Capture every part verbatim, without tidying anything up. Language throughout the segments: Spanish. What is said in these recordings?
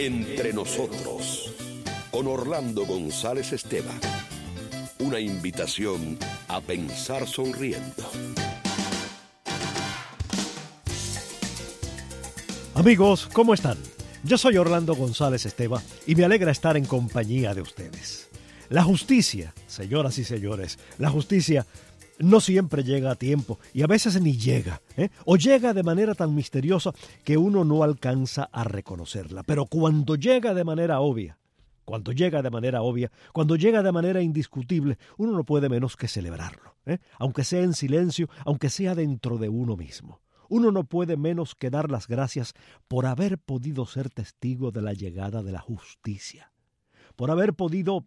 Entre nosotros, con Orlando González Esteban. Una invitación a pensar sonriendo. Amigos, ¿cómo están? Yo soy Orlando González Esteban y me alegra estar en compañía de ustedes. La justicia, señoras y señores, la justicia no siempre llega a tiempo y a veces ni llega, ¿eh? o llega de manera tan misteriosa que uno no alcanza a reconocerla. Pero cuando llega de manera obvia, cuando llega de manera obvia, cuando llega de manera indiscutible, uno no puede menos que celebrarlo, ¿eh? aunque sea en silencio, aunque sea dentro de uno mismo. Uno no puede menos que dar las gracias por haber podido ser testigo de la llegada de la justicia, por haber podido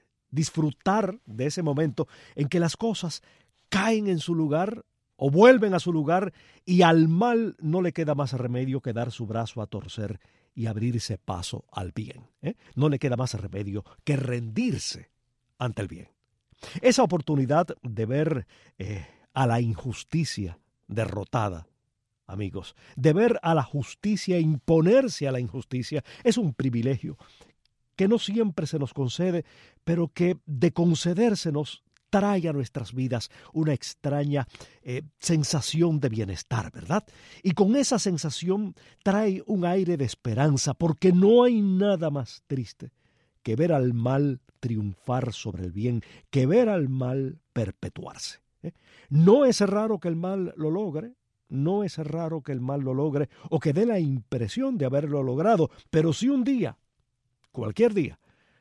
disfrutar de ese momento en que las cosas caen en su lugar o vuelven a su lugar y al mal no le queda más remedio que dar su brazo a torcer y abrirse paso al bien. ¿eh? No le queda más remedio que rendirse ante el bien. Esa oportunidad de ver eh, a la injusticia derrotada, amigos, de ver a la justicia imponerse a la injusticia, es un privilegio que no siempre se nos concede, pero que de concedérsenos trae a nuestras vidas una extraña eh, sensación de bienestar, ¿verdad? Y con esa sensación trae un aire de esperanza, porque no hay nada más triste que ver al mal triunfar sobre el bien, que ver al mal perpetuarse. ¿eh? No es raro que el mal lo logre, no es raro que el mal lo logre o que dé la impresión de haberlo logrado, pero si un día, cualquier día,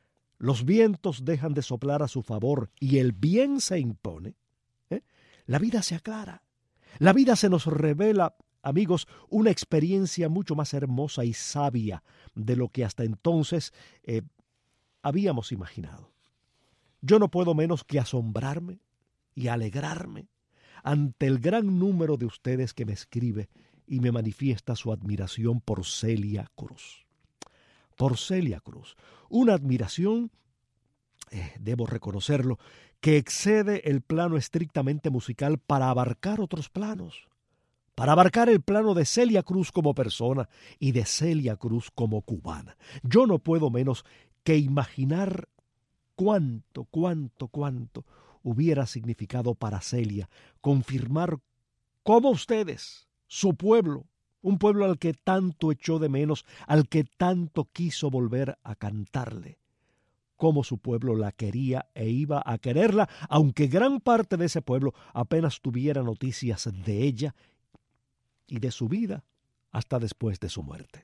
los vientos dejan de soplar a su favor y el bien se impone, ¿eh? la vida se aclara. La vida se nos revela, amigos, una experiencia mucho más hermosa y sabia de lo que hasta entonces eh, habíamos imaginado. Yo no puedo menos que asombrarme y alegrarme ante el gran número de ustedes que me escribe y me manifiesta su admiración por Celia Cruz. Por Celia Cruz, una admiración, eh, debo reconocerlo, que excede el plano estrictamente musical para abarcar otros planos, para abarcar el plano de Celia Cruz como persona y de Celia Cruz como cubana. Yo no puedo menos que imaginar cuánto, cuánto, cuánto hubiera significado para Celia confirmar cómo ustedes, su pueblo, un pueblo al que tanto echó de menos, al que tanto quiso volver a cantarle, cómo su pueblo la quería e iba a quererla, aunque gran parte de ese pueblo apenas tuviera noticias de ella y de su vida hasta después de su muerte.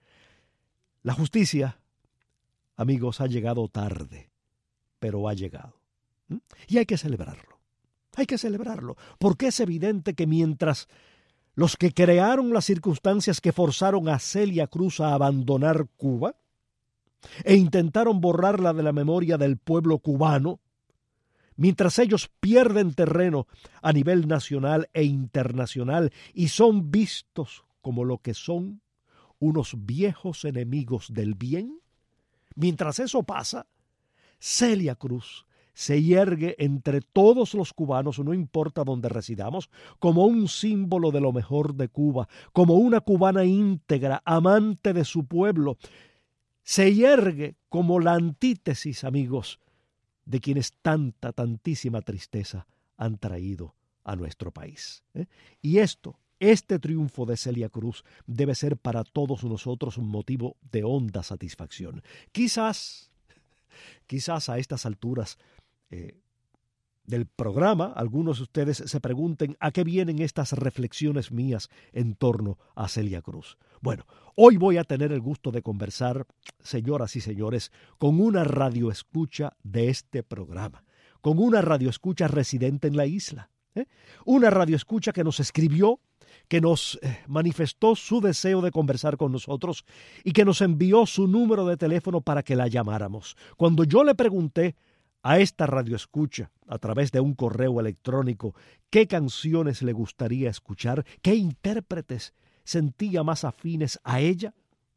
La justicia, amigos, ha llegado tarde, pero ha llegado. ¿Mm? Y hay que celebrarlo, hay que celebrarlo, porque es evidente que mientras los que crearon las circunstancias que forzaron a Celia Cruz a abandonar Cuba e intentaron borrarla de la memoria del pueblo cubano, mientras ellos pierden terreno a nivel nacional e internacional y son vistos como lo que son, unos viejos enemigos del bien, mientras eso pasa, Celia Cruz se yergue entre todos los cubanos, no importa dónde residamos, como un símbolo de lo mejor de Cuba, como una cubana íntegra, amante de su pueblo. Se yergue como la antítesis, amigos, de quienes tanta, tantísima tristeza han traído a nuestro país. ¿eh? Y esto, este triunfo de Celia Cruz debe ser para todos nosotros un motivo de honda satisfacción. Quizás, quizás a estas alturas Eh, del programa, algunos de ustedes se pregunten a qué vienen estas reflexiones mías en torno a Celia Cruz. Bueno, hoy voy a tener el gusto de conversar, señoras y señores, con una radioescucha de este programa, con una radioescucha residente en la isla, ¿eh? una radioescucha que nos escribió, que nos eh, manifestó su deseo de conversar con nosotros y que nos envió su número de teléfono para que la llamáramos. Cuando yo le pregunté a esta radioescucha, a través de un correo electrónico, qué canciones le gustaría escuchar, qué intérpretes sentía más afines a ella,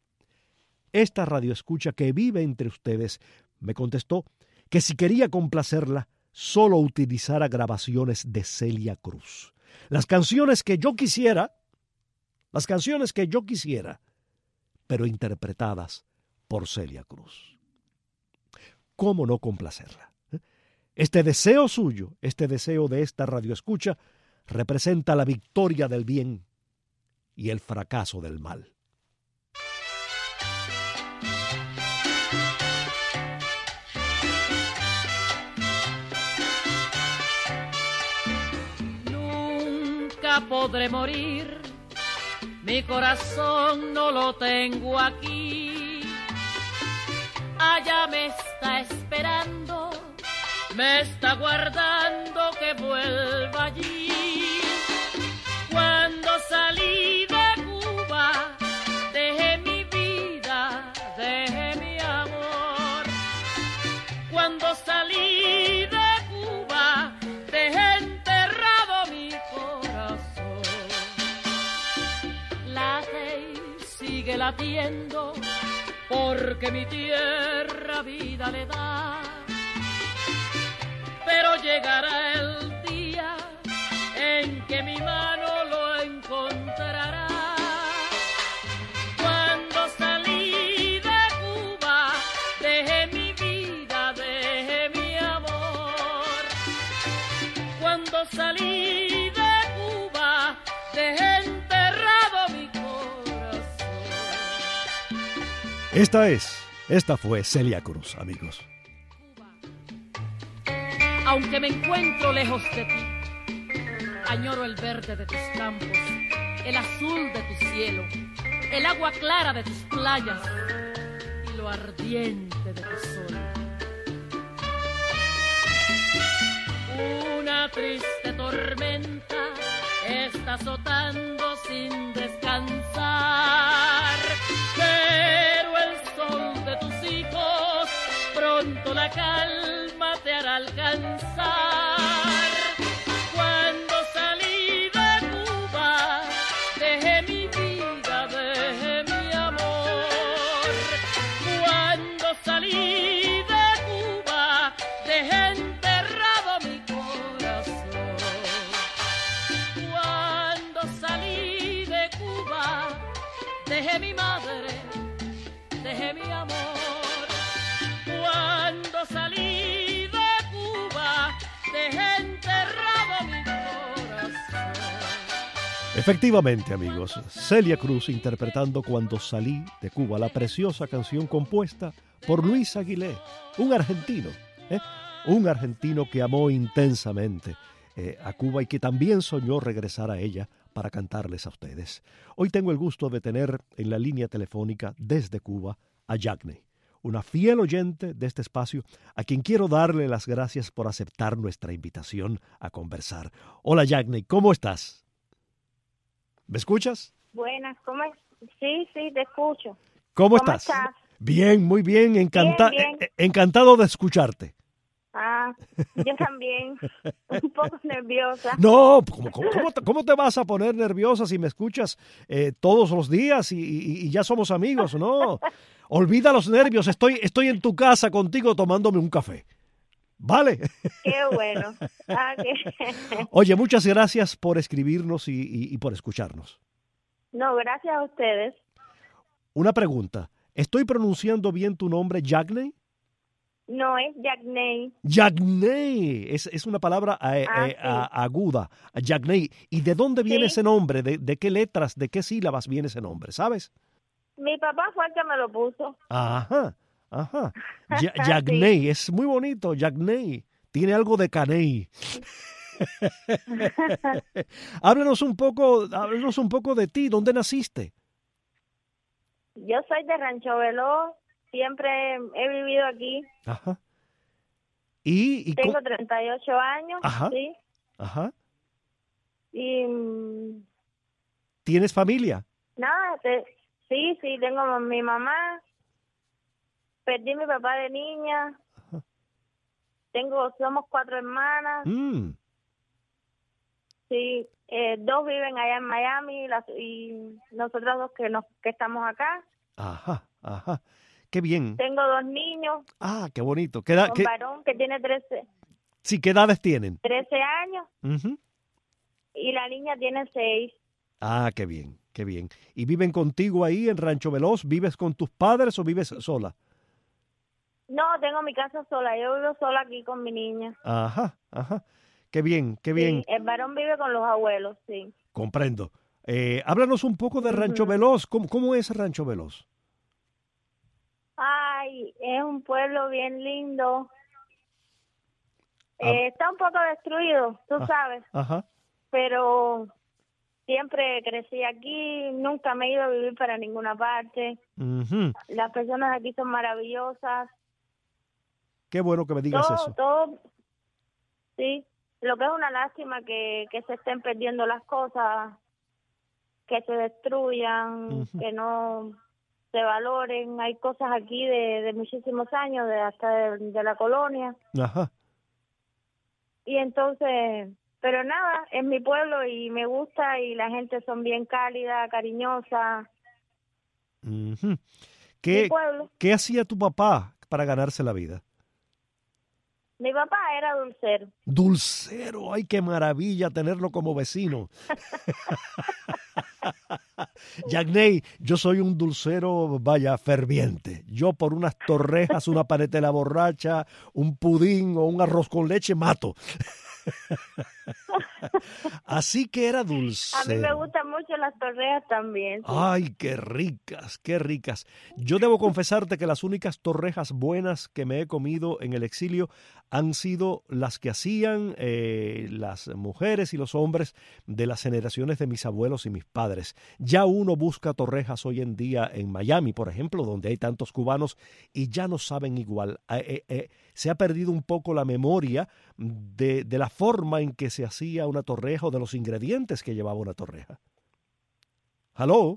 esta radioescucha que vive entre ustedes me contestó que si quería complacerla, solo utilizara grabaciones de Celia Cruz. Las canciones que yo quisiera, las canciones que yo quisiera, pero interpretadas por Celia Cruz. ¿Cómo no complacerla? Este deseo suyo, este deseo de esta radioescucha, representa la victoria del bien y el fracaso del mal. Nunca podré morir, mi corazón no lo tengo aquí. Allá me está esperando, me está guardando que vuelva allí. Cuando salí de Cuba, dejé mi vida, dejé mi amor. Cuando salí de Cuba, dejé enterrado mi corazón. Late y sigue latiendo, porque mi tierra vida le da. Pero llegará el día en que mi mano lo encontrará. Cuando salí de Cuba, dejé mi vida, dejé mi amor. Cuando salí de Cuba, dejé enterrado mi corazón. Esta es, esta fue Celia Cruz, amigos. Aunque me encuentro lejos de ti, añoro el verde de tus campos, el azul de tu cielo, el agua clara de tus playas y lo ardiente de tu sol. Una triste tormenta está azotando sin descansar, pero el sol de tus hijos pronto la calma te hará alcanzar. Cuando salí de Cuba, dejé mi vida, dejé mi amor. Cuando salí de Cuba, dejé enterrado mi corazón. Cuando salí de Cuba, dejé mi madre, dejé mi amor. Cuando salí de Cuba, dejé enterrado mi corazón. Efectivamente, amigos, Celia Cruz interpretando Cuando salí de Cuba, la preciosa canción compuesta por Luis Aguilé, un argentino, ¿eh? un argentino que amó intensamente eh, a Cuba y que también soñó regresar a ella para cantarles a ustedes. Hoy tengo el gusto de tener en la línea telefónica desde Cuba a Yagney, una fiel oyente de este espacio, a quien quiero darle las gracias por aceptar nuestra invitación a conversar. Hola Yagney, ¿cómo estás? ¿Me escuchas? Buenas, ¿cómo es? Sí, sí, te escucho. ¿Cómo, ¿Cómo estás? estás? Bien, muy bien, encanta- Bien, bien. encantado de escucharte. Ah, yo también, un poco nerviosa. No, ¿cómo, cómo, cómo te, cómo te vas a poner nerviosa si me escuchas eh, todos los días y, y- y ya somos amigos? No, olvida los nervios, estoy, estoy en tu casa contigo tomándome un café. ¿Vale? Qué bueno. Ah, qué- Oye, muchas gracias por escribirnos y, y- y por escucharnos. No, gracias a ustedes. Una pregunta, ¿estoy pronunciando bien tu nombre, Yagney? No, es Yagney. Yagney, es, es una palabra eh, Ah, eh, sí. a- aguda, Yagney. ¿Y de dónde viene Sí. ese nombre? ¿De, de qué letras, de qué sílabas viene ese nombre? ¿Sabes? Mi papá fue el que me lo puso. Ajá, ajá. Ya- Sí. Yagney, es muy bonito, Yagney. Tiene algo de caney. háblanos un poco, háblanos un poco de ti. ¿Dónde naciste? Yo soy de Rancho Veloz, siempre he vivido aquí. Ajá. Y, y Tengo co- treinta y ocho años, Ajá. sí. ajá. Y mm, ¿Tienes familia? nada, te- sí, sí, tengo a mi mamá. Perdí a mi papá de niña. Tengo, somos cuatro hermanas. Mm, Sí, eh, dos viven allá en Miami las- y nosotros dos que nos que estamos acá. ajá, ajá. Qué bien. Tengo dos niños, Ah, qué bonito. ¿Qué edad- un qué- varón que tiene trece, sí, ¿qué edades tienen? trece años Ujú. y la niña tiene seis. Ah, qué bien, qué qué bien. ¿Y viven contigo ahí en Rancho Veloz? ¿Vives con tus padres o vives sola? No, tengo mi casa sola. Yo vivo sola aquí con mi niña. Ajá, ajá. Qué bien, qué bien. Sí, el varón vive con los abuelos, sí. Comprendo. Eh, háblanos un poco de Rancho Ujú. Veloz. ¿Cómo, cómo es Rancho Veloz? Ay, es un pueblo bien lindo. Ah, Eh, está un poco destruido, tú ah, sabes, ajá. pero siempre crecí aquí, nunca me he ido a vivir para ninguna parte. Ujú. Las personas aquí son maravillosas. Qué bueno que me digas Todo, eso. todo, sí. Lo que es una lástima que, que se estén perdiendo las cosas, que se destruyan, Ujú. que no se valoren. Hay cosas aquí de, de muchísimos años, de hasta de, de la colonia. Ajá. Y entonces, pero nada, es mi pueblo y me gusta y la gente son bien cálida, cariñosa. Ujú. Mi ¿Qué, pueblo. qué hacía tu papá para ganarse la vida? Mi papá era dulcero. Dulcero, ay, qué maravilla tenerlo como vecino. Yagney, yo soy un dulcero, vaya, ferviente. Yo por unas torrejas, una panetela borracha, un pudín o un arroz con leche mato. Así que era A mí me dulcero. gustan mucho las torrejas también. Sí. Ay, qué ricas, qué ricas. Yo debo confesarte que las únicas torrejas buenas que me he comido en el exilio han sido las que hacían eh, las mujeres y los hombres de las generaciones de mis abuelos y mis padres. Ya uno busca torrejas hoy en día en Miami, por ejemplo, donde hay tantos cubanos y ya no saben igual. Eh, eh, eh, se ha perdido un poco la memoria de, de la forma en que se hacía una torreja o de los ingredientes que llevaba una torreja. ¿Aló?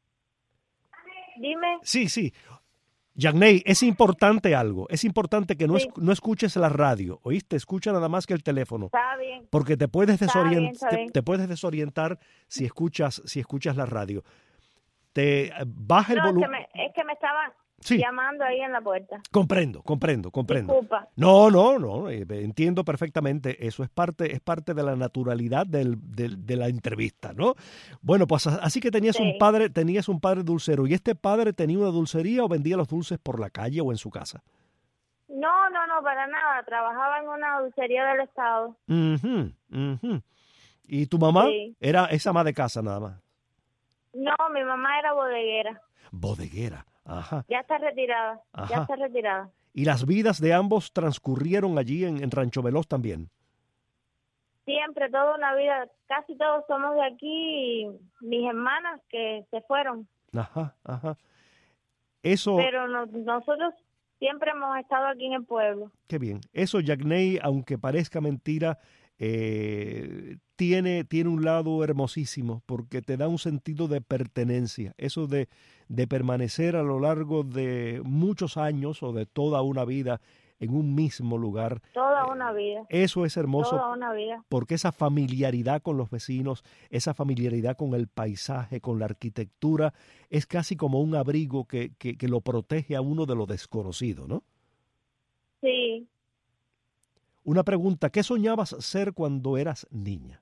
Dime. Sí, sí. Yagney, es importante algo. Es importante que no, Sí. es, no escuches la radio, ¿oíste? Escucha nada más que el teléfono. Está bien. Porque te puedes, Está desorient- bien, está te, bien. te puedes desorientar si escuchas, si escuchas la radio. Te eh, baja el No, es que, volumen. me, es que me estaban Sí. llamando ahí en la puerta. Comprendo, comprendo, comprendo. Disculpa. No, no, no, eh, entiendo perfectamente. Eso es parte, es parte de la naturalidad del, del- de la entrevista, ¿no? Bueno, pues a- así que tenías un Sí. padre, tenías un padre dulcero. ¿Y este padre tenía una dulcería o vendía los dulces por la calle o en su casa? No, no, no, para nada. Trabajaba en una dulcería del estado. Ujú, ujú. ¿Y tu mamá? Sí. Era esa ama de casa nada más. No, mi mamá era bodeguera. Bodeguera. Ajá. Ya está retirada. Ajá. Ya está retirada. ¿Y las vidas de ambos transcurrieron allí en, en Rancho Veloz también? Siempre, toda una vida. Casi todos somos de aquí y mis hermanas que se fueron. Ajá, ajá. Eso, Pero no- nosotros siempre hemos estado aquí en el pueblo. qué bien. Eso, Yagney, aunque parezca mentira, eh, tiene, tiene un lado hermosísimo porque te da un sentido de pertenencia. Eso de, de permanecer a lo largo de muchos años o de toda una vida en un mismo lugar. Toda una vida. Eso es hermoso. Toda una vida. Porque esa familiaridad con los vecinos, esa familiaridad con el paisaje, con la arquitectura, es casi como un abrigo que, que, que lo protege a uno de lo desconocido, ¿no? Sí. Una pregunta, ¿qué soñabas ser cuando eras niña?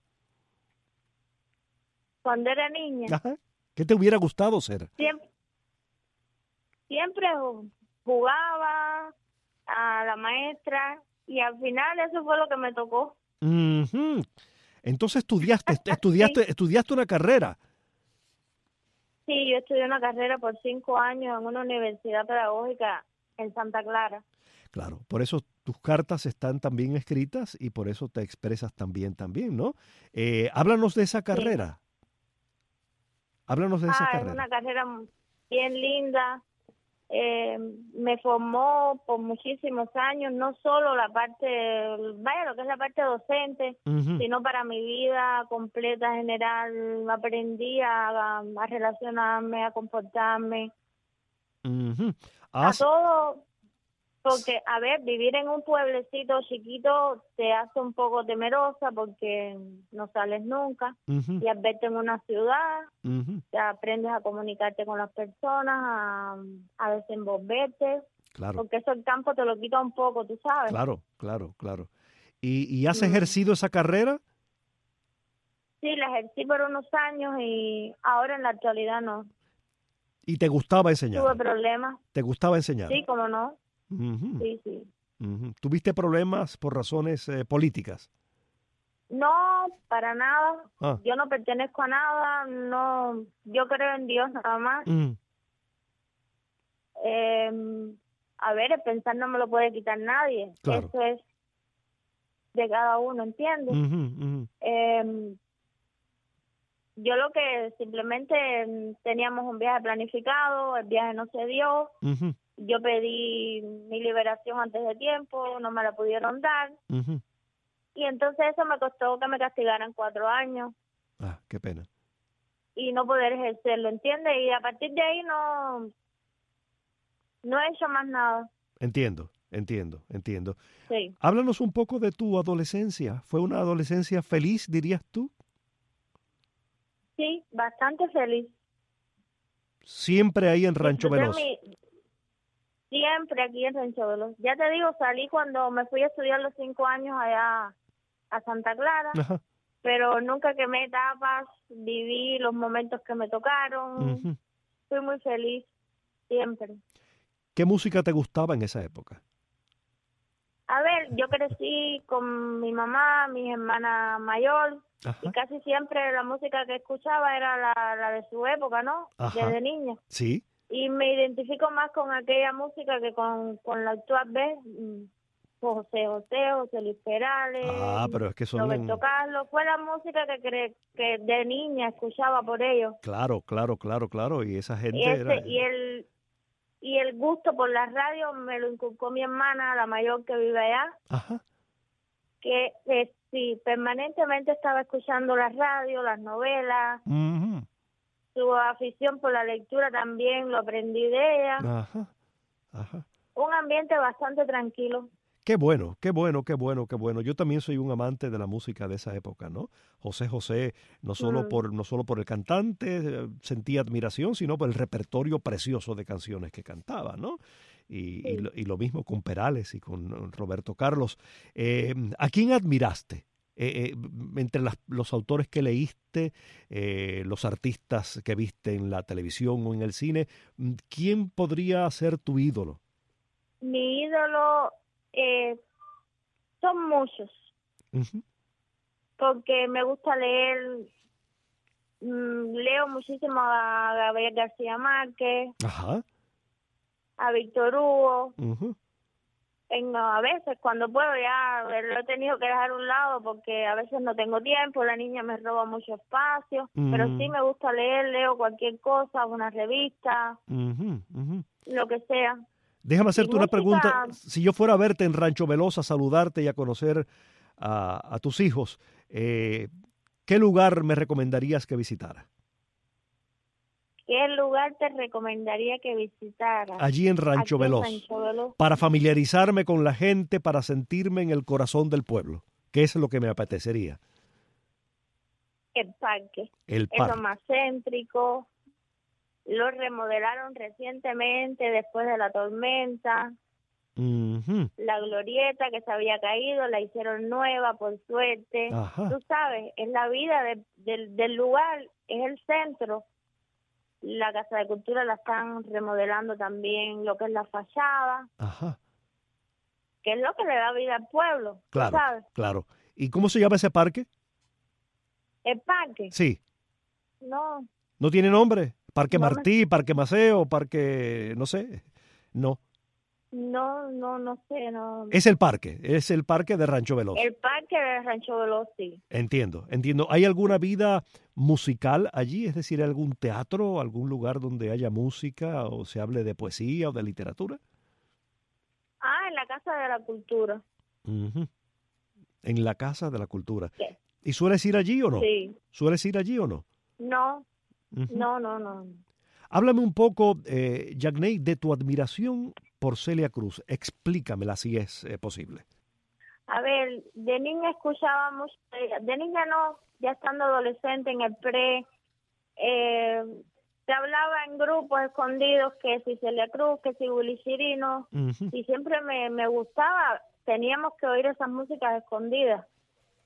Cuando era niña, Ajá. ¿Qué te hubiera gustado ser? siempre, siempre ju- jugaba a la maestra y al final eso fue lo que me tocó. Ujú. Entonces estudiaste, estudiaste, estudiaste una carrera. Sí, yo estudié una carrera por cinco años en una universidad pedagógica en Santa Clara. Claro, por eso tus cartas están tan bien escritas y por eso te expresas tan bien también, ¿no? Eh, háblanos de esa carrera. Háblanos de esa Ah, es carrera. una carrera bien linda. Eh, me formó por muchísimos años, no solo la parte, vaya, lo que es la parte docente, Ujú. sino para mi vida completa general. Aprendí a, a relacionarme, a comportarme, Ujú. a Has- todo, porque, a ver, vivir en un pueblecito chiquito te hace un poco temerosa porque no sales nunca, Ujú, y al verte en una ciudad, ujú. te aprendes a comunicarte con las personas, a, a desenvolverte, Claro, porque eso el campo te lo quita un poco, tú sabes. claro, claro, claro. ¿Y, y has Mm. ejercido esa carrera? Sí, la ejercí por unos años y ahora en la actualidad no. ¿Y te gustaba enseñar? Tuve problemas. ¿Te gustaba enseñar? Sí, cómo no. Uh-huh. Sí, sí. Uh-huh. ¿Tuviste problemas por razones eh, políticas? No, para nada. Ah. Yo no pertenezco a nada. No, yo creo en Dios nada más. Uh-huh. Eh, a ver, el pensar no me lo puede quitar nadie. Claro. Eso es de cada uno, ¿entiendes? Uh-huh, uh-huh. Eh, yo lo que simplemente teníamos un viaje planificado, el viaje no se dio. Uh-huh. Yo pedí mi liberación antes de tiempo, no me la pudieron dar. Uh-huh. Y entonces eso me costó que me castigaran cuatro años. Ah, qué pena. Y no poder ejercerlo, ¿entiendes? Y a partir de ahí no, no he hecho más nada. Entiendo, entiendo, entiendo. Sí. Háblanos un poco de tu adolescencia. ¿Fue una adolescencia feliz, dirías tú? Sí, bastante feliz. Siempre ahí en Rancho Disfruté Veloz. mi- Siempre aquí en Rancho Veloz. Ya te digo, salí cuando me fui a estudiar los cinco años allá a Santa Clara, Ajá. pero nunca quemé etapas, viví los momentos que me tocaron. Uh-huh. Fui muy feliz, siempre. ¿Qué música te gustaba en esa época? A ver, yo crecí con mi mamá, mi hermana mayor, Ajá. y casi siempre la música que escuchaba era la, la de su época, ¿no? Ajá. Desde niña. Sí. Y me identifico más con aquella música que con, con la actual vez. mm, José José, José Luis Perales, Ah, pero es que son... Roberto Carlos. Fue la música que, cre- que de niña escuchaba por ellos. Claro, claro, claro, claro. Y esa gente Y, ese, era... y el y el gusto por la radio me lo inculcó mi hermana, la mayor que vive allá, Ajá. que eh, sí, permanentemente estaba escuchando la radio, las novelas, Uh-huh. su afición por la lectura también lo aprendí de ella. Ajá. Ajá. Un ambiente bastante tranquilo. Qué bueno, qué bueno, qué bueno, qué bueno. Yo también soy un amante de la música de esa época, ¿no? José José, no solo Mm. por no solo por el cantante, eh, sentía admiración, sino por el repertorio precioso de canciones que cantaba, ¿no? Y, y, Sí. lo, y lo mismo con Perales y con eh, Roberto Carlos. Eh, ¿A quién admiraste? Eh, eh, entre las- los autores que leíste, eh, los artistas que viste en la televisión o en el cine, ¿quién podría ser tu ídolo? Mi ídolo eh, son muchos, Ujú. porque me gusta leer, mm, leo muchísimo a Gabriel García Márquez, Ajá. a Víctor Hugo. Ujú. En, a veces cuando puedo ya lo he tenido que dejar a un lado porque a veces no tengo tiempo, la niña me roba mucho espacio, pero Mm. sí me gusta leer, leo cualquier cosa, una revista, Ujú, ujú. lo que sea. Déjame hacerte Y una música- pregunta. Si yo fuera a verte en Rancho Veloz, a saludarte y a conocer a, a tus hijos, eh, ¿qué lugar me recomendarías que visitara? ¿Qué lugar te recomendaría que visitaras? Allí en Rancho Aquí en Veloz, Rancho Veloz. para familiarizarme con la gente, para sentirme en el corazón del pueblo, que es lo que me apetecería. El parque. El Es lo parque. más céntrico. Lo remodelaron recientemente después de la tormenta. Ujú. La glorieta que se había caído la hicieron nueva, por suerte. Ajá. Tú sabes, es la vida de- del, del lugar, es el centro. La Casa de Cultura la están remodelando también, lo que es la fachada, Ajá. que es lo que le da vida al pueblo. ¿tú Claro, sabes? claro. ¿Y cómo se llama ese parque? El parque, Sí. no, ¿No tiene nombre? Parque No me- Martí, Parque Maceo, Parque... no sé. No. no, no, no sé, no. Es el parque, es el parque de Rancho Veloz. El parque de Rancho Veloz, sí. Entiendo, entiendo. ¿Hay alguna vida musical allí? Es decir, algún teatro, algún lugar donde haya música o se hable de poesía o de literatura? Ah, en la Casa de la Cultura. Ujú. En la Casa de la Cultura. ¿Qué? ¿Y sueles ir allí o no? Sí. ¿Sueles ir allí o no? No, Ujú. no, no, no. Háblame un poco, eh, Yagney, de tu admiración por Celia Cruz. Explícamela si es eh, posible. A ver, de niña escuchábamos, de niña no, ya estando adolescente en el pre, eh, se hablaba en grupos escondidos que si Celia Cruz, que si Willy Chirino, Ujú. y siempre me, me gustaba, teníamos que oír esas músicas escondidas.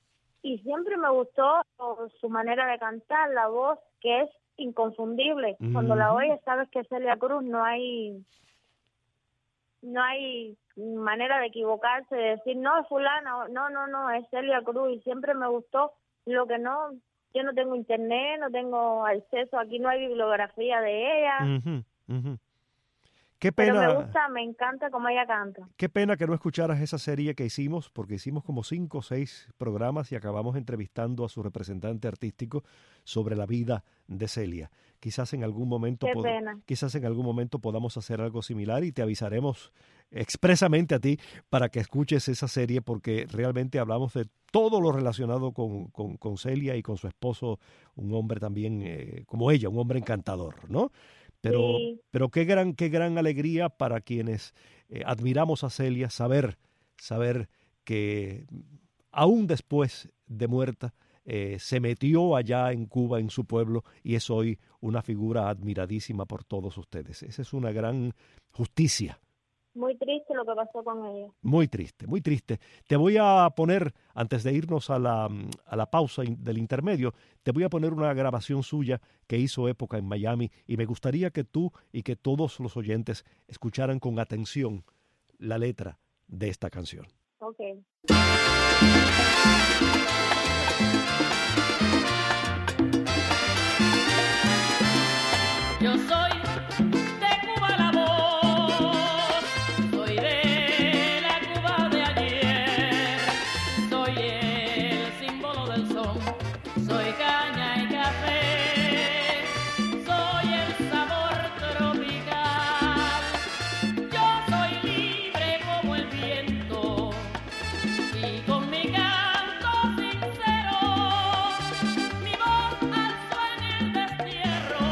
y siempre me gustó su manera de cantar, la voz, que es inconfundible. Mm. Cuando la oyes sabes que es Celia Cruz, no hay no hay manera de equivocarse, de decir, no, es fulana, no, no, no, es Celia Cruz, y siempre me gustó. Lo que no, yo no tengo internet, no tengo acceso, aquí no hay bibliografía de ella. Uh-huh, uh-huh. Qué pena, pero me gusta, me encanta cómo ella canta. Qué pena que no escucharas esa serie que hicimos, porque hicimos como cinco o seis programas y acabamos entrevistando a su representante artístico sobre la vida de Celia. Quizás en algún momento, Qué pod- pena. quizás en algún momento podamos hacer algo similar y te avisaremos expresamente a ti para que escuches esa serie, porque realmente hablamos de todo lo relacionado con, con, con Celia y con su esposo, un hombre también eh, como ella, un hombre encantador, ¿no? Pero, sí. pero qué gran, qué gran alegría para quienes eh, admiramos a Celia saber, saber que aún después de muerta eh, se metió allá en Cuba, en su pueblo, y es hoy una figura admiradísima por todos ustedes. Esa es una gran justicia. Muy triste lo que pasó con ella. Muy triste, muy triste. Te voy a poner, antes de irnos a la, a la pausa del intermedio, te voy a poner una grabación suya que hizo época en Miami, y me gustaría que tú y que todos los oyentes escucharan con atención la letra de esta canción. Ok. Yo soy de Cuba la voz, soy de la Cuba de ayer, soy el símbolo del son, soy caña y café, soy el sabor tropical, yo soy libre como el viento y con mi canto sincero, mi voz alzo en el destierro.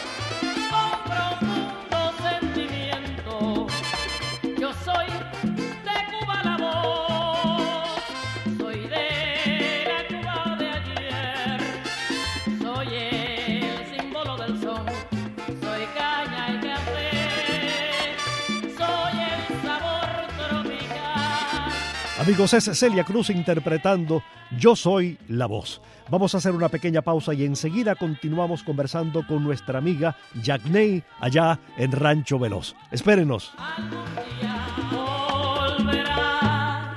Yo soy de Cuba la voz, soy de la Cuba de ayer, soy el símbolo del son, soy caña y café, soy el sabor tropical. Amigos, es Celia Cruz interpretando Yo Soy la Voz. Vamos a hacer una pequeña pausa y enseguida continuamos conversando con nuestra amiga Yacney allá en Rancho Veloz. Espérenos. Algún día volverá.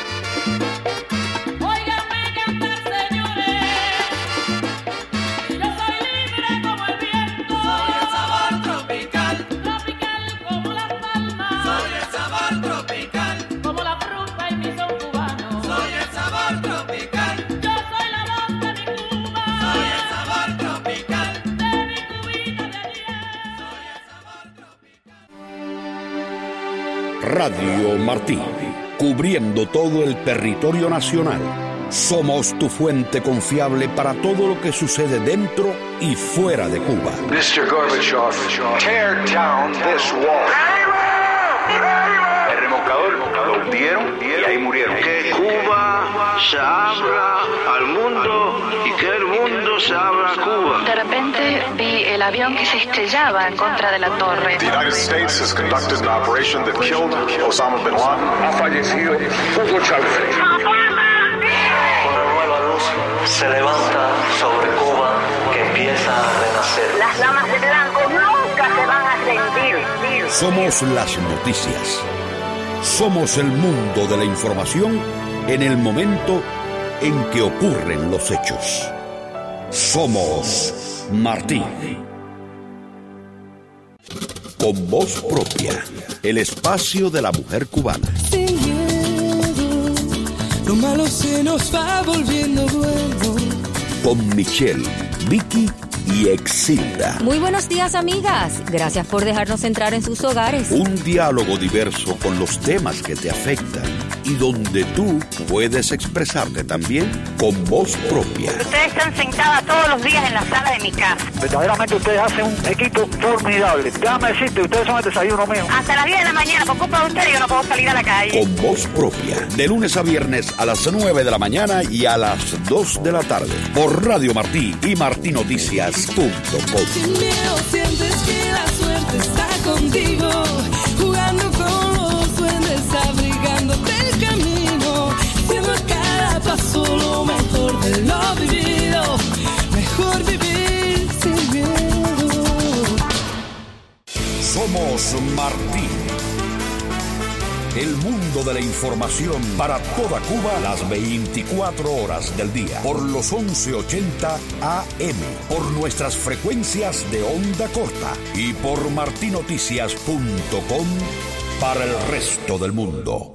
Óiganme cantar, señores, yo soy libre como el viento, soy el sabor tropical, tropical como las palmas, soy el sabor tropical, como la fruta y mi son cubano, soy el sabor tropical, yo soy la voz de mi Cuba, soy el sabor tropical, de mi Cubita de ayer, soy el sabor tropical. Radio Martí, cubriendo todo el territorio nacional. Somos tu fuente confiable para todo lo que sucede dentro y fuera de Cuba. mister Gorbachev, tear down this wall. El remolcador lo hundieron y ahí murieron. Que Cuba se abra al mundo y que el mundo se abra a Cuba. De repente vi el avión que se estrellaba en contra de la torre. The United States has conducted an operation that killed Osama bin Laden. Ha fallecido Hugo Chávez. Una nueva luz se levanta sobre Cuba que empieza a renacer. Las damas de blanco nunca se van a rendir. Somos las noticias. Somos el mundo de la información en el momento en que ocurren los hechos. Somos Martí. Con voz propia, el espacio de la mujer cubana. Sin miedo, lo malo se nos va volviendo bueno. Con Michelle, Vicky y Exilda. Muy buenos días, amigas. Gracias por dejarnos entrar en sus hogares. Un diálogo diverso con los temas que te afectan y donde tú puedes expresarte también con voz propia. Ustedes están sentadas todos los días en la sala de mi casa. Verdaderamente ustedes hacen un equipo formidable. Déjame decirte, ustedes son el desayuno mío. Hasta las diez de la mañana, por culpa de ustedes, yo no puedo salir a la calle. Con voz propia, de lunes a viernes a las nueve de la mañana y a las dos de la tarde, por Radio Martí y martí noticias punto com. Sin miedo sientes que la suerte está contigo, jugando con los duendes, abrigándote el camino, siendo a cada paso lo mejor. Somos Martí. El mundo de la información para toda Cuba las veinticuatro horas del día. Por los once ochenta A M. Por nuestras frecuencias de onda corta. Y por martinoticias punto com para el resto del mundo.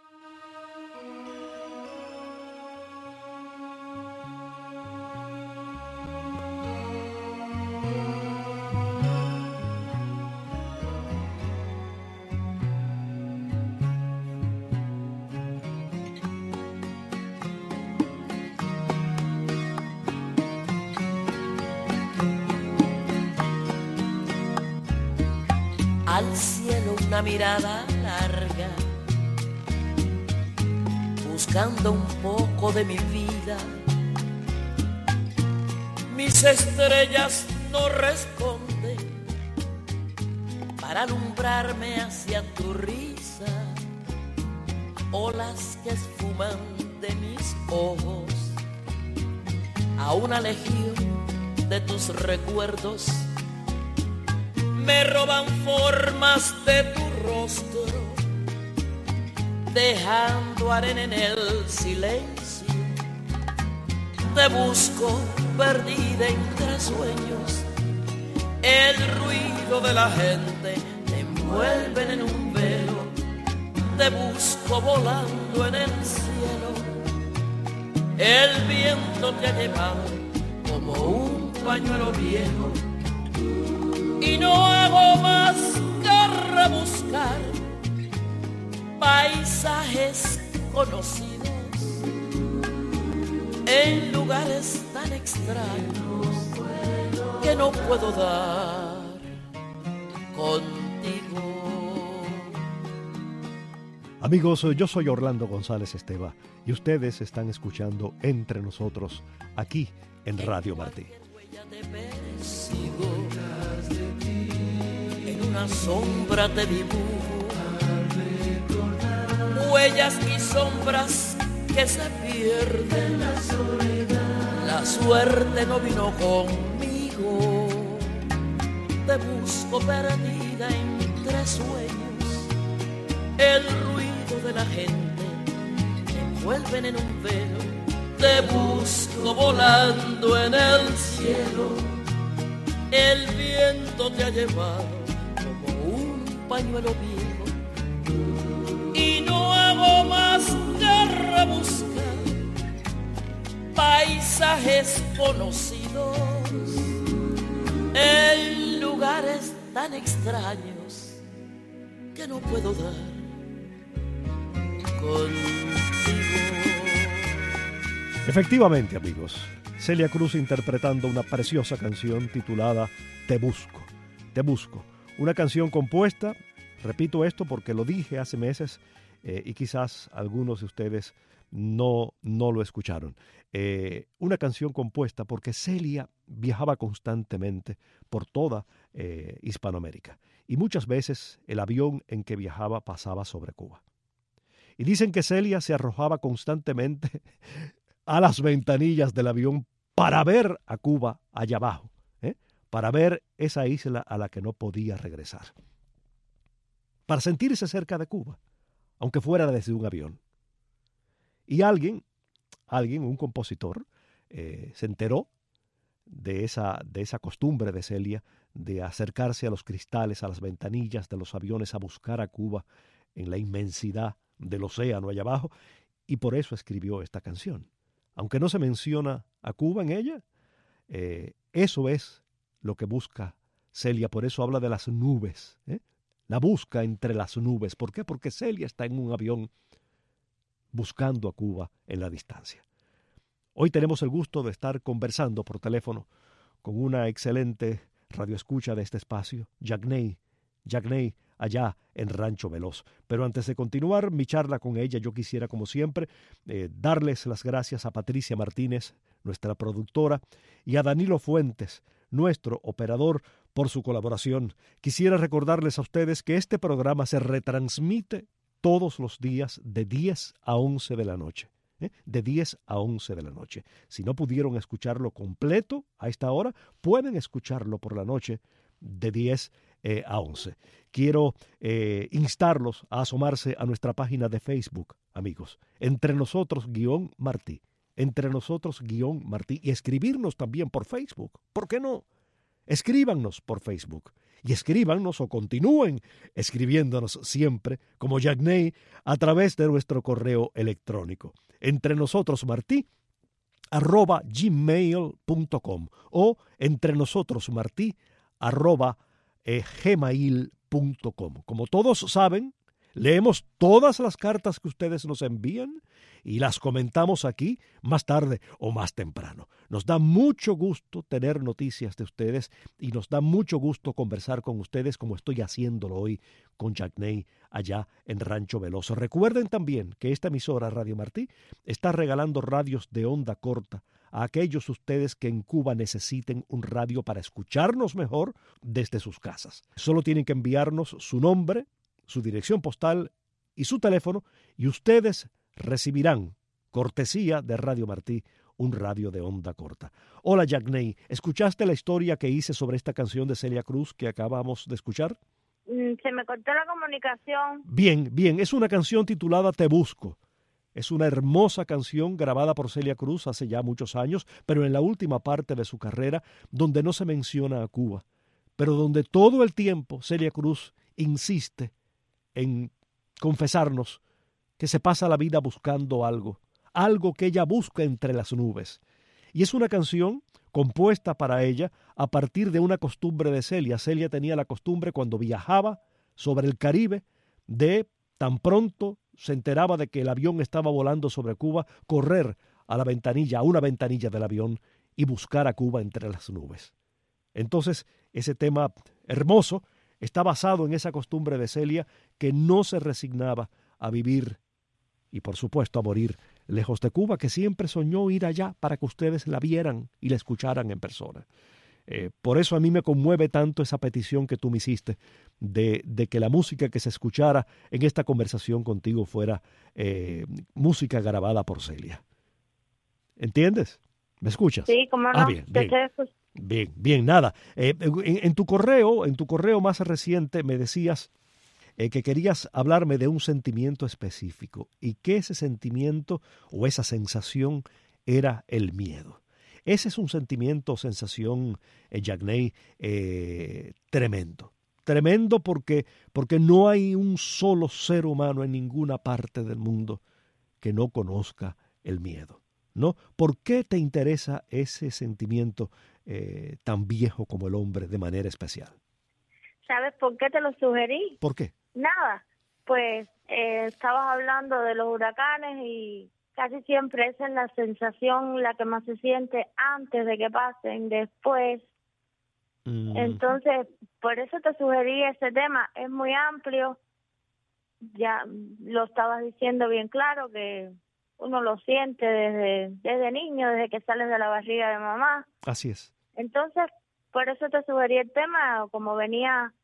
Al cielo una mirada larga, buscando un poco de mi vida. Mis estrellas no responden para alumbrarme hacia tu risa, olas que esfuman de mis ojos a una legión de tus recuerdos. Me roban formas de tu rostro, dejando arena en el silencio. Te busco perdida entre sueños. El ruido de la gente te envuelven en un velo. Te busco volando en el cielo. El viento te ha llevado como un pañuelo viejo. Y no hago más que rebuscar paisajes conocidos en lugares tan extraños que no puedo dar contigo. Amigos, yo soy Orlando González Esteva y ustedes están escuchando Entre Nosotros aquí en Radio Martí. Una sombra te dibujo, huellas y sombras que se pierden. La soledad, la suerte no vino conmigo. Te busco perdida entre sueños. El ruido de la gente te envuelven en un velo. Te busco volando en el cielo. El viento te ha llevado pañuelo viejo y no hago más que rebuscar paisajes conocidos en lugares tan extraños que no puedo dar contigo. Efectivamente, amigos, Celia Cruz interpretando una preciosa canción titulada Te Busco, Te Busco. Una canción compuesta, repito esto porque lo dije hace meses eh, y quizás algunos de ustedes no, no lo escucharon. Eh, una canción compuesta porque Celia viajaba constantemente por toda eh, Hispanoamérica y muchas veces el avión en que viajaba pasaba sobre Cuba. Y dicen que Celia se arrojaba constantemente a las ventanillas del avión para ver a Cuba allá abajo, ¿eh? para ver esa isla a la que no podía regresar, para sentirse cerca de Cuba, aunque fuera desde un avión. Y alguien, alguien, un compositor, eh, se enteró de esa, de esa costumbre de Celia de acercarse a los cristales, a las ventanillas de los aviones, a buscar a Cuba en la inmensidad del océano allá abajo, y por eso escribió esta canción. Aunque no se menciona a Cuba en ella, eh, eso es lo que busca Celia, por eso habla de las nubes, ¿eh? La busca entre las nubes. ¿Por qué? Porque Celia está en un avión buscando a Cuba en la distancia. Hoy tenemos el gusto de estar conversando por teléfono con una excelente radioescucha de este espacio, Yagney, Yagney, allá en Rancho Veloz. Pero antes de continuar mi charla con ella, yo quisiera, como siempre, eh, darles las gracias a Patricia Martínez, nuestra productora, y a Danilo Fuentes, nuestro operador, por su colaboración. Quisiera recordarles a ustedes que este programa se retransmite todos los días de diez a once de la noche. ¿eh? De diez a once de la noche. Si no pudieron escucharlo completo a esta hora, pueden escucharlo por la noche de diez eh, a once. Quiero eh, instarlos a asomarse a nuestra página de Facebook, amigos. Entre nosotros guión Martí. Entre nosotros guión Martí. Y escribirnos también por Facebook. ¿Por qué no? Escríbanos por Facebook. Y escríbanos o continúen escribiéndonos siempre, como Yagney, a través de nuestro correo electrónico. Entre nosotros Martí, arroba gmail punto com o entre nosotros Martí, arroba eh, gmail punto com. Como todos saben, leemos todas las cartas que ustedes nos envían y las comentamos aquí más tarde o más temprano. Nos da mucho gusto tener noticias de ustedes y nos da mucho gusto conversar con ustedes como estoy haciéndolo hoy con Yagney allá en Rancho Veloso. Recuerden también que esta emisora Radio Martí está regalando radios de onda corta a aquellos ustedes que en Cuba necesiten un radio para escucharnos mejor desde sus casas. Solo tienen que enviarnos su nombre, su dirección postal y su teléfono y ustedes recibirán, cortesía de Radio Martí, un radio de onda corta. Hola Yagney, ¿escuchaste la historia que hice sobre esta canción de Celia Cruz que acabamos de escuchar? Se me cortó la comunicación. Bien, bien, es una canción titulada Te Busco. Es una hermosa canción grabada por Celia Cruz hace ya muchos años, pero en la última parte de su carrera, donde no se menciona a Cuba, pero donde todo el tiempo Celia Cruz insiste en confesarnos que se pasa la vida buscando algo, algo que ella busca entre las nubes. Y es una canción compuesta para ella a partir de una costumbre de Celia. Celia tenía la costumbre cuando viajaba sobre el Caribe de, tan pronto se enteraba de que el avión estaba volando sobre Cuba, correr a la ventanilla, a una ventanilla del avión y buscar a Cuba entre las nubes. Entonces, ese tema hermoso está basado en esa costumbre de Celia que no se resignaba a vivir y por supuesto a morir lejos de Cuba, que siempre soñó ir allá para que ustedes la vieran y la escucharan en persona. Eh, por eso a mí me conmueve tanto esa petición que tú me hiciste de, de que la música que se escuchara en esta conversación contigo fuera eh, música grabada por Celia. ¿Entiendes? ¿Me escuchas? Sí, cómo no. Ah, bien, bien. Bien, bien, nada. Eh, en, en tu correo, en tu correo más reciente me decías eh, que querías hablarme de un sentimiento específico y que ese sentimiento o esa sensación era el miedo. Ese es un sentimiento o sensación, eh, Yagney, eh, tremendo. Tremendo porque, porque no hay un solo ser humano en ninguna parte del mundo que no conozca el miedo, ¿no? ¿Por qué te interesa ese sentimiento eh, tan viejo como el hombre de manera especial? ¿Sabes por qué te lo sugerí? ¿Por qué? Nada, pues eh, estabas hablando de los huracanes y casi siempre esa es la sensación la que más se siente antes de que pasen, después. Mm. Entonces, por eso te sugerí ese tema. Es muy amplio, ya lo estabas diciendo bien claro, que uno lo siente desde, desde niño, desde que sales de la barriga de mamá. Así es. Entonces, por eso te sugerí el tema, como venía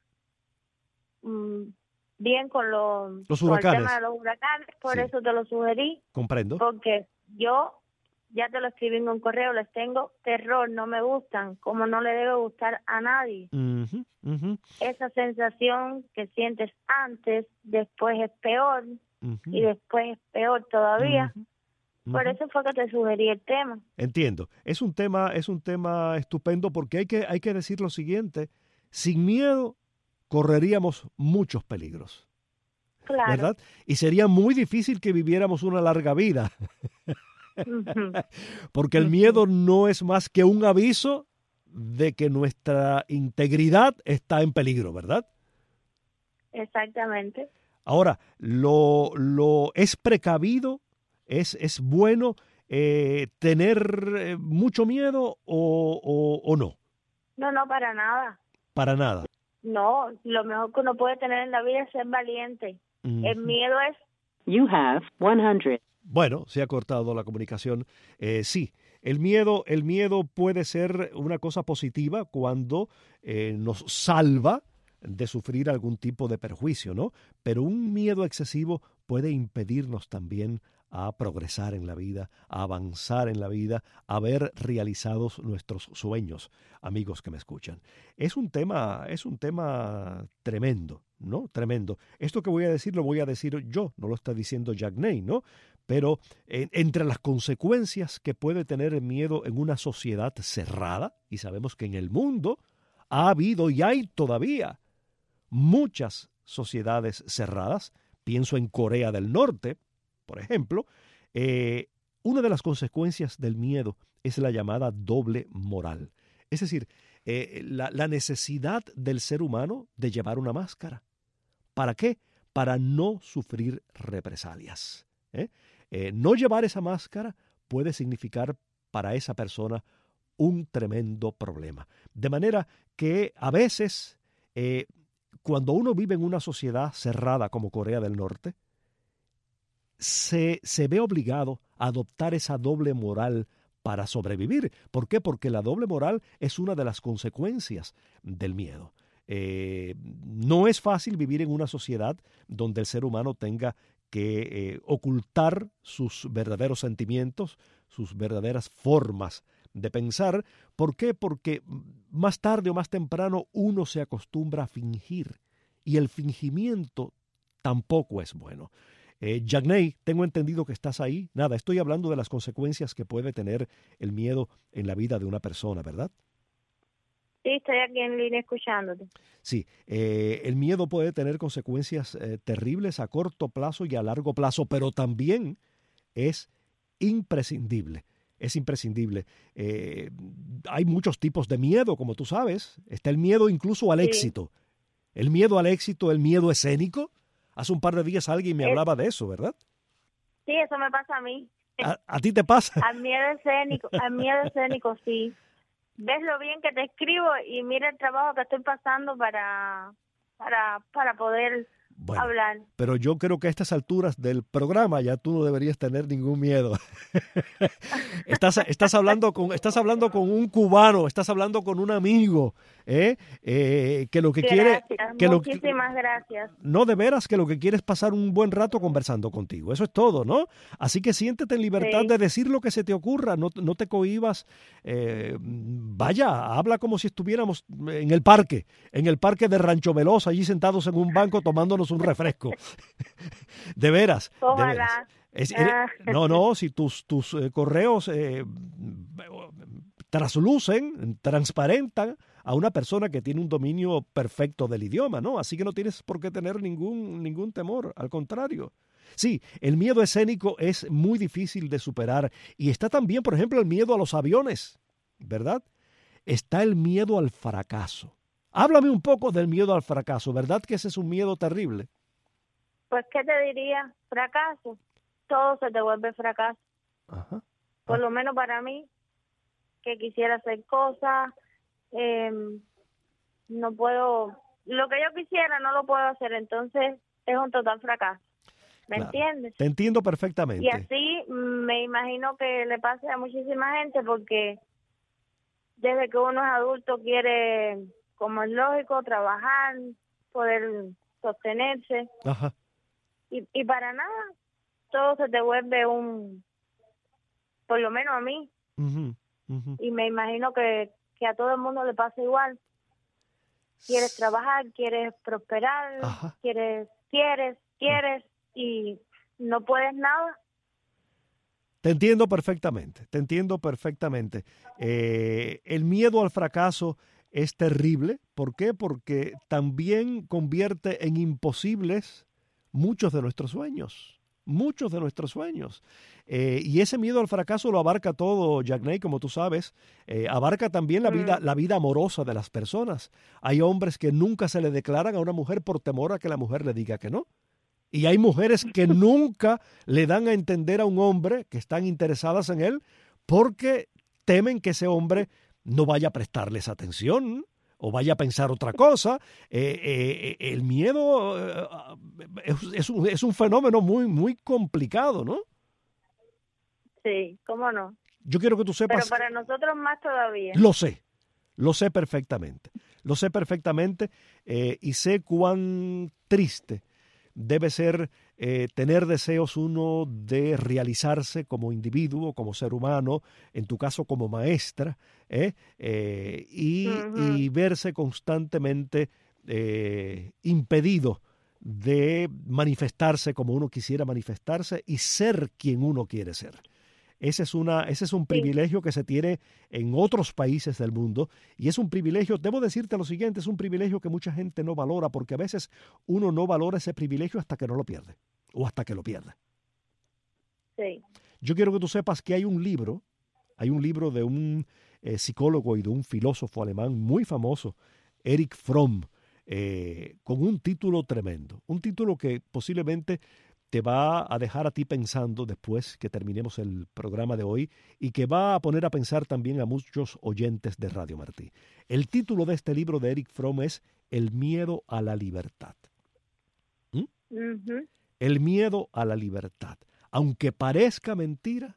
mmm, bien con, los, los con el huracanes. tema de los huracanes, por sí. Eso te lo sugerí. Comprendo. Porque yo ya te lo escribí en un correo, les tengo terror, no me gustan, como no le debe gustar a nadie. Uh-huh, uh-huh. Esa sensación que sientes antes, después es peor, uh-huh. y después es peor todavía. Uh-huh. Por uh-huh. eso fue que te sugerí el tema. Entiendo. Es un tema, es un tema estupendo porque hay que, hay que decir lo siguiente: sin miedo correríamos muchos peligros. Claro. ¿Verdad? Y sería muy difícil que viviéramos una larga vida. Uh-huh. Porque el miedo no es más que un aviso de que nuestra integridad está en peligro, ¿verdad? Exactamente. Ahora, lo, lo es precavido, es, es bueno eh, tener eh, mucho miedo o, o, o no. No, no, para nada. Para nada. No, lo mejor que uno puede tener en la vida es ser valiente. Mm. El miedo es... You have one hundred. Bueno, se ha cortado la comunicación. Eh, sí, el miedo, el miedo puede ser una cosa positiva cuando eh, nos salva de sufrir algún tipo de perjuicio, ¿no? Pero un miedo excesivo puede impedirnos también a progresar en la vida, a avanzar en la vida, a ver realizados nuestros sueños, amigos que me escuchan. Es un tema, es un tema tremendo, ¿no? Tremendo. Esto que voy a decir lo voy a decir yo, no lo está diciendo Jagney, ¿no? Pero eh, entre las consecuencias que puede tener el miedo en una sociedad cerrada, y sabemos que en el mundo ha habido y hay todavía muchas sociedades cerradas, pienso en Corea del Norte, por ejemplo, eh, una de las consecuencias del miedo es la llamada doble moral. Es decir, eh, la, la necesidad del ser humano de llevar una máscara. ¿Para qué? Para no sufrir represalias. ¿eh? Eh, no llevar esa máscara puede significar para esa persona un tremendo problema. De manera que a veces, eh, cuando uno vive en una sociedad cerrada como Corea del Norte, Se, se ve obligado a adoptar esa doble moral para sobrevivir. ¿Por qué? Porque la doble moral es una de las consecuencias del miedo. Eh, no es fácil vivir en una sociedad donde el ser humano tenga que eh, ocultar sus verdaderos sentimientos, sus verdaderas formas de pensar. ¿Por qué? Porque más tarde o más temprano uno se acostumbra a fingir y el fingimiento tampoco es bueno. Eh, Jagney, tengo entendido que estás ahí. Nada, estoy hablando de las consecuencias que puede tener el miedo en la vida de una persona, ¿verdad? Sí, estoy aquí en línea escuchándote. Sí, eh, el miedo puede tener consecuencias eh, terribles a corto plazo y a largo plazo, pero también es imprescindible. Es imprescindible. Eh, hay muchos tipos de miedo, como tú sabes. Está el miedo incluso al sí. éxito. El miedo al éxito, el miedo escénico. Hace un par de días alguien me es, hablaba de eso, ¿verdad? Sí, eso me pasa a mí. ¿A, a ti te pasa? Al miedo escénico, al miedo escénico, sí. Ves lo bien que te escribo y mira el trabajo que estoy pasando para, para, para poder bueno, hablar. Pero yo creo que a estas alturas del programa ya tú no deberías tener ningún miedo. estás, estás, hablando con, estás hablando con un cubano, estás hablando con un amigo, ¿eh? Eh, que lo que gracias, quiere... Que muchísimas lo, gracias. No, de veras que lo que quiere es pasar un buen rato conversando contigo. Eso es todo, ¿no? Así que siéntete en libertad sí. de decir lo que se te ocurra, no, no te cohibas. Eh, vaya, habla como si estuviéramos en el parque, en el parque de Rancho Veloz, allí sentados en un banco tomándonos un refresco. De veras. Ojalá. De veras. Es, eres, no, no, si tus, tus eh, correos eh, traslucen, transparentan a una persona que tiene un dominio perfecto del idioma, ¿no? Así que no tienes por qué tener ningún, ningún temor, al contrario. Sí, el miedo escénico es muy difícil de superar y está también, por ejemplo, el miedo a los aviones, ¿verdad? Está el miedo al fracaso. Háblame un poco del miedo al fracaso, ¿verdad que ese es un miedo terrible? Pues, ¿qué te diría? Fracaso. Todo se te vuelve fracaso. Ajá. Por lo menos para mí, que quisiera hacer cosas, eh, no puedo, lo que yo quisiera no lo puedo hacer, entonces es un total fracaso. ¿Me claro. entiendes? Te entiendo perfectamente. Y así me imagino que le pase a muchísima gente porque desde que uno es adulto quiere, como es lógico, trabajar, poder sostenerse. Ajá. Y, y para nada, todo se te vuelve un, por lo menos a mí, uh-huh, uh-huh. y me imagino que, que a todo el mundo le pasa igual. Quieres trabajar, quieres prosperar, Ajá. quieres, quieres, quieres, y no puedes nada. Te entiendo perfectamente, te entiendo perfectamente. Eh, el miedo al fracaso es terrible. ¿Por qué? Porque también convierte en imposibles muchos de nuestros sueños, muchos de nuestros sueños. Eh, y ese miedo al fracaso lo abarca todo, Jagney, como tú sabes. Eh, abarca también la vida, mm. la vida amorosa de las personas. Hay hombres que nunca se le declaran a una mujer por temor a que la mujer le diga que no. Y hay mujeres que nunca le dan a entender a un hombre que están interesadas en él porque temen que ese hombre no vaya a prestarles atención o vaya a pensar otra cosa. Eh, eh, el miedo eh, es, es, un, es un fenómeno muy, muy complicado, ¿no? Sí, ¿cómo no? Yo quiero que tú sepas... Pero para nosotros más todavía. Lo sé, lo sé perfectamente. Lo sé perfectamente eh, y sé cuán triste debe ser eh, tener deseos uno de realizarse como individuo, como ser humano, en tu caso como maestra, ¿eh? Eh, y, uh-huh. y verse constantemente eh, impedido de manifestarse como uno quisiera manifestarse y ser quien uno quiere ser. Ese es, una, ese es un privilegio que se tiene en otros países del mundo y es un privilegio, debo decirte lo siguiente, es un privilegio que mucha gente no valora porque a veces uno no valora ese privilegio hasta que no lo pierde o hasta que lo pierde. Sí. Yo quiero que tú sepas que hay un libro, hay un libro de un eh, psicólogo y de un filósofo alemán muy famoso, Erich Fromm, eh, con un título tremendo, un título que posiblemente te va a dejar a ti pensando después que terminemos el programa de hoy y que va a poner a pensar también a muchos oyentes de Radio Martí. El título de este libro de Erich Fromm es El miedo a la libertad. ¿Mm? Uh-huh. El miedo a la libertad. Aunque parezca mentira,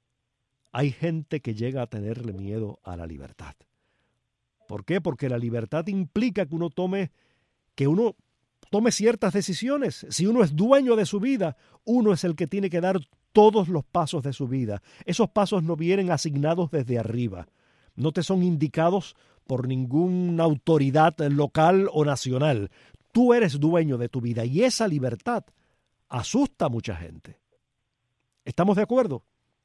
hay gente que llega a tenerle miedo a la libertad. ¿Por qué? Porque la libertad implica que uno tome, que uno tome ciertas decisiones. Si uno es dueño de su vida, uno es el que tiene que dar todos los pasos de su vida. Esos pasos no vienen asignados desde arriba. No te son indicados por ninguna autoridad local o nacional. Tú eres dueño de tu vida y esa libertad asusta a mucha gente. ¿Estamos de acuerdo?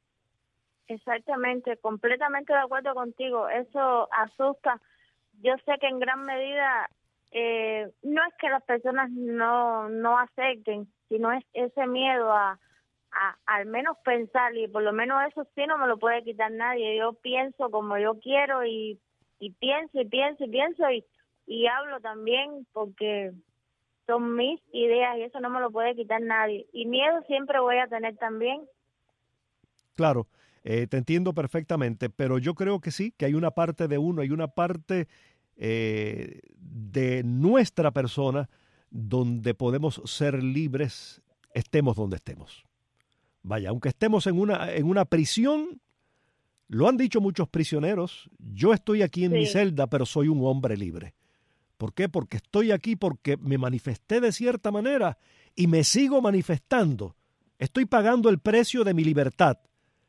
Exactamente, completamente de acuerdo contigo. Eso asusta. Yo sé que en gran medida eh, no es que las personas no no acepten, sino es ese miedo a, a al menos pensar, y por lo menos eso sí no me lo puede quitar nadie. Yo pienso como yo quiero y, y pienso y pienso y pienso y, y hablo también porque son mis ideas y eso no me lo puede quitar nadie. Y miedo siempre voy a tener también. Claro. Eh, te entiendo perfectamente, pero yo creo que sí, que hay una parte de uno, hay una parte eh, de nuestra persona donde podemos ser libres, estemos donde estemos. Vaya, aunque estemos en una, en una prisión, lo han dicho muchos prisioneros, yo estoy aquí en sí. mi celda, pero soy un hombre libre. ¿Por qué? Porque estoy aquí porque me manifesté de cierta manera y me sigo manifestando. Estoy pagando el precio de mi libertad.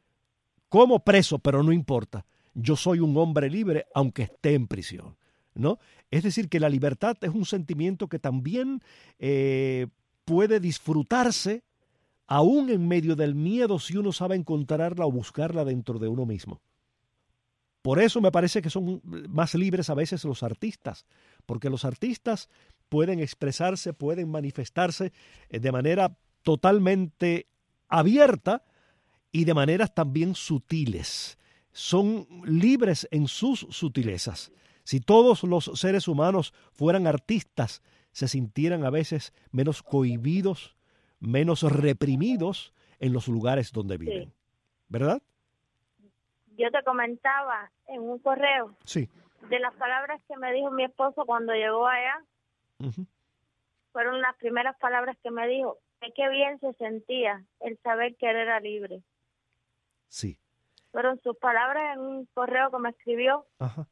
Como preso, pero no importa. Yo soy un hombre libre, aunque esté en prisión, ¿no? Es decir, que la libertad es un sentimiento que también eh, puede disfrutarse aún en medio del miedo si uno sabe encontrarla o buscarla dentro de uno mismo. Por eso me parece que son más libres a veces los artistas, porque los artistas pueden expresarse, pueden manifestarse de manera totalmente abierta, y de maneras también sutiles. Son libres en sus sutilezas. Si todos los seres humanos fueran artistas, se sintieran a veces menos cohibidos, menos reprimidos en los lugares donde viven. Sí. ¿Verdad? Yo te comentaba en un correo sí. de las palabras que me dijo mi esposo cuando llegó allá. Uh-huh. Fueron las primeras palabras que me dijo. De qué bien se sentía el saber que él era libre. Sí. Fueron sus palabras en un correo que me escribió. Ajá.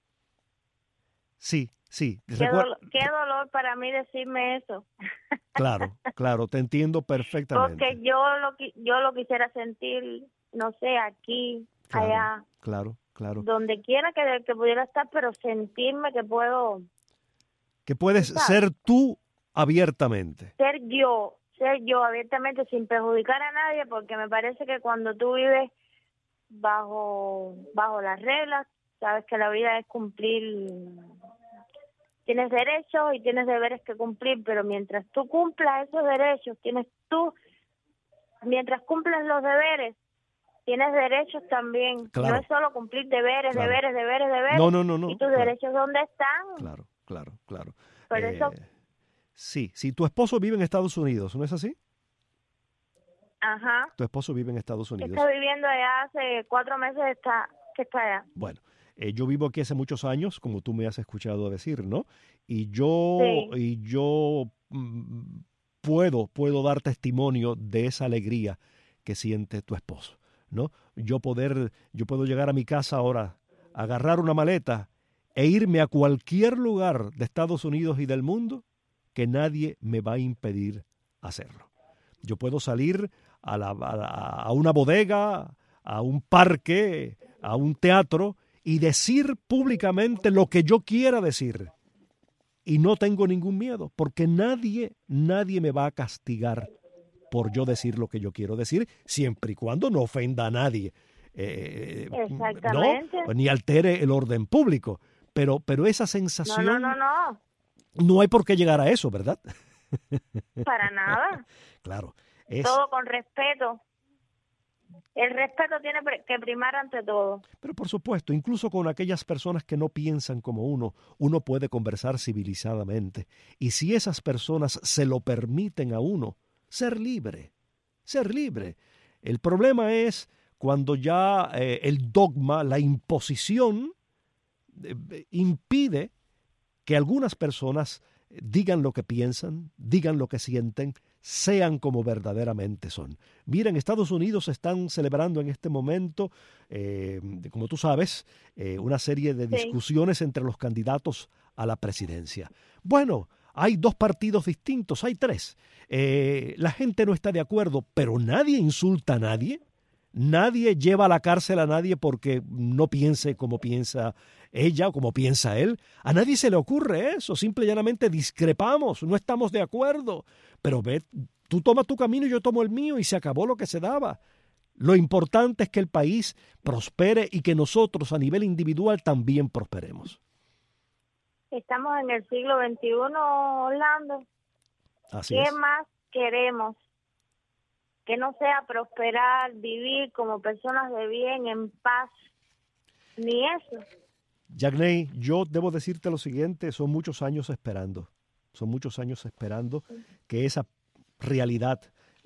Sí, sí. Qué, Recuer- do- qué dolor para mí decirme eso. Claro, claro, te entiendo perfectamente. Porque yo lo yo lo quisiera sentir, no sé, aquí, claro, allá. Claro, claro. Donde quiera que, que pudiera estar, pero sentirme que puedo... Que puedes ¿sabes? Ser tú abiertamente. Ser yo. Ser yo abiertamente sin perjudicar a nadie, porque me parece que cuando tú vives bajo bajo las reglas, sabes que la vida es cumplir, tienes derechos y tienes deberes que cumplir, pero mientras tú cumplas esos derechos, tienes tú, mientras cumples los deberes, tienes derechos también. Claro. No es solo cumplir deberes, claro. deberes, deberes, deberes. No, no, no, no. ¿Y tus claro. derechos dónde están? Claro, claro, claro. Por eh... eso... Sí, sí, tu esposo vive en Estados Unidos, ¿no es así? Ajá. Tu esposo vive en Estados Unidos. Está viviendo allá hace cuatro meses está, que está allá. Bueno, eh, yo vivo aquí hace muchos años, como tú me has escuchado decir, ¿no? Y yo, sí. y yo mm, puedo, puedo dar testimonio de esa alegría que siente tu esposo, ¿no? Yo poder, yo puedo llegar a mi casa ahora, agarrar una maleta e irme a cualquier lugar de Estados Unidos y del mundo que nadie me va a impedir hacerlo. Yo puedo salir a, la, a, a una bodega, a un parque, a un teatro y decir públicamente lo que yo quiera decir. Y no tengo ningún miedo, porque nadie, nadie me va a castigar por yo decir lo que yo quiero decir, siempre y cuando no ofenda a nadie. Eh, Exactamente. ¿no? Ni altere el orden público. Pero, pero esa sensación... No, no, no, no. No hay por qué llegar a eso, ¿verdad? Para nada. Claro. Es... Todo con respeto. El respeto tiene que primar ante todo. Pero por supuesto, incluso con aquellas personas que no piensan como uno, uno puede conversar civilizadamente. Y si esas personas se lo permiten a uno, ser libre, ser libre. El problema es cuando ya eh, el dogma, la imposición, eh, impide que algunas personas digan lo que piensan, digan lo que sienten, sean como verdaderamente son. Mira, en Estados Unidos están celebrando en este momento, eh, como tú sabes, eh, una serie de discusiones sí. entre los candidatos a la presidencia. Bueno, hay dos partidos distintos, hay tres. Eh, la gente no está de acuerdo, pero nadie insulta a nadie. Nadie lleva a la cárcel a nadie porque no piense como piensa ella o como piensa él. A nadie se le ocurre eso. Simple y llanamente discrepamos, no estamos de acuerdo. Pero ve, tú tomas tu camino y yo tomo el mío y se acabó lo que se daba. Lo importante es que el país prospere y que nosotros a nivel individual también prosperemos. Estamos en el siglo veintiuno, Orlando. Así ¿Qué es. más queremos? Que no sea prosperar, vivir como personas de bien, en paz, ni eso. Yagney, yo debo decirte lo siguiente, son muchos años esperando, son muchos años esperando que esa realidad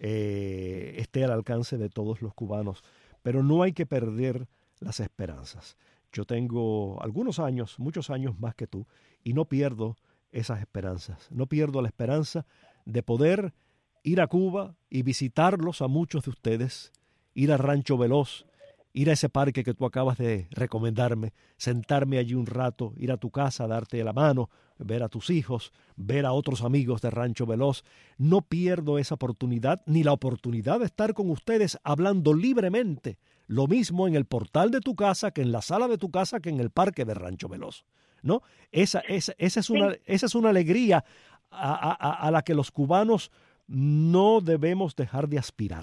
eh, esté al alcance de todos los cubanos, pero no hay que perder las esperanzas. Yo tengo algunos años, muchos años más que tú, y no pierdo esas esperanzas, no pierdo la esperanza de poder ir a Cuba y visitarlos a muchos de ustedes, ir a Rancho Veloz, ir a ese parque que tú acabas de recomendarme, sentarme allí un rato, ir a tu casa, darte la mano, ver a tus hijos, ver a otros amigos de Rancho Veloz. No pierdo esa oportunidad, ni la oportunidad de estar con ustedes hablando libremente, lo mismo en el portal de tu casa, que en la sala de tu casa, que en el parque de Rancho Veloz, ¿no? Esa, esa, esa, es, una, esa es una alegría a, a, a la que los cubanos no debemos dejar de aspirar.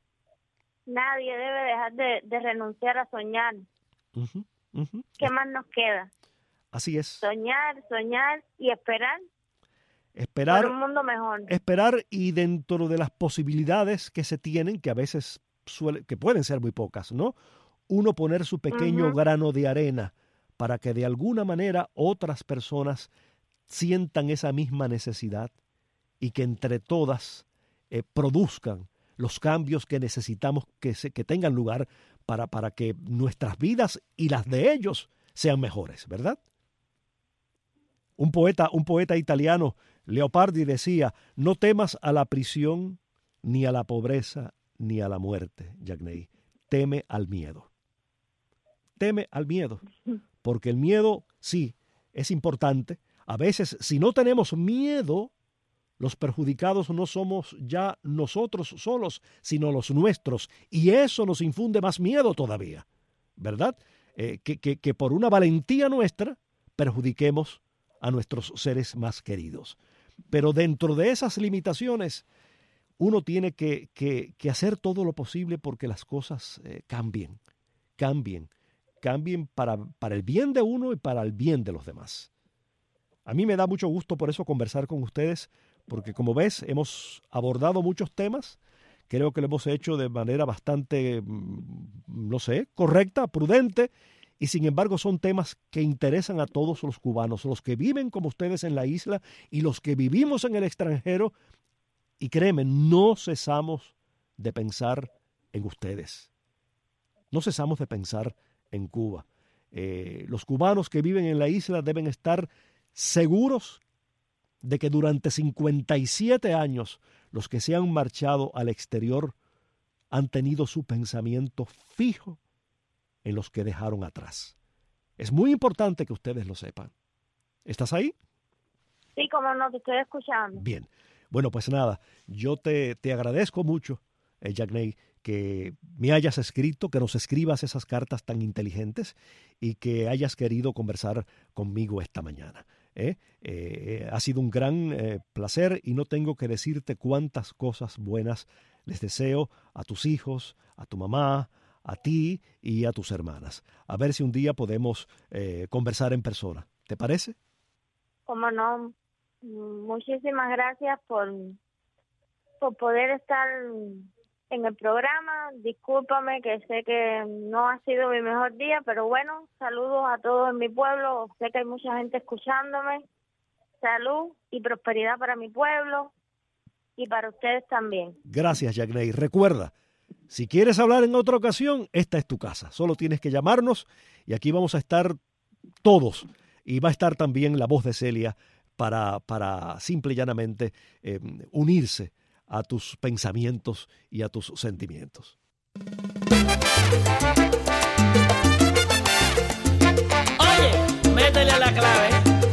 Nadie debe dejar de, de renunciar a soñar. Uh-huh, uh-huh. ¿Qué más nos queda? Así es. Soñar, soñar y esperar. Esperar, por un mundo mejor. Esperar y dentro de las posibilidades que se tienen, que a veces suele, que pueden ser muy pocas, ¿no? Uno poner su pequeño uh-huh. grano de arena para que de alguna manera otras personas sientan esa misma necesidad y que entre todas eh, produzcan los cambios que necesitamos que, se, que tengan lugar para, para que nuestras vidas y las de ellos sean mejores, ¿verdad? Un poeta, un poeta italiano, Leopardi, decía, no temas a la prisión, ni a la pobreza, ni a la muerte, Yagney. Teme al miedo. Teme al miedo, porque el miedo, sí, es importante. A veces, si no tenemos miedo, los perjudicados no somos ya nosotros solos, sino los nuestros. Y eso nos infunde más miedo todavía, ¿verdad? Eh, que, que, que por una valentía nuestra perjudiquemos a nuestros seres más queridos. Pero dentro de esas limitaciones, uno tiene que, que, que hacer todo lo posible porque las cosas eh, cambien, cambien, cambien para, para el bien de uno y para el bien de los demás. A mí me da mucho gusto por eso conversar con ustedes, porque como ves, hemos abordado muchos temas, creo que lo hemos hecho de manera bastante, no sé, correcta, prudente, y sin embargo son temas que interesan a todos los cubanos, los que viven como ustedes en la isla y los que vivimos en el extranjero, y créeme, no cesamos de pensar en ustedes, no cesamos de pensar en Cuba. Eh, los cubanos que viven en la isla deben estar seguros de que durante cincuenta y siete años los que se han marchado al exterior han tenido su pensamiento fijo en los que dejaron atrás. Es muy importante que ustedes lo sepan. ¿Estás ahí? Sí, como no, te estoy escuchando. Bien. Bueno, pues nada, yo te, te agradezco mucho, eh, Yagney, que me hayas escrito, que nos escribas esas cartas tan inteligentes y que hayas querido conversar conmigo esta mañana. ¿eh? Eh, ha sido un gran eh, placer y no tengo que decirte cuántas cosas buenas les deseo a tus hijos, a tu mamá, a ti y a tus hermanas. A ver si un día podemos eh, conversar en persona. ¿Te parece? Cómo no. Muchísimas gracias por, por poder estar en el programa. Discúlpame que sé que no ha sido mi mejor día, pero bueno, saludos a todos en mi pueblo. Sé que hay mucha gente escuchándome. Salud y prosperidad para mi pueblo y para ustedes también. Gracias, Yagney. Recuerda, si quieres hablar en otra ocasión, esta es tu casa. Solo tienes que llamarnos y aquí vamos a estar todos. Y va a estar también la voz de Celia para, para simple y llanamente eh, unirse a tus pensamientos y a tus sentimientos. Oye, métele a la clave.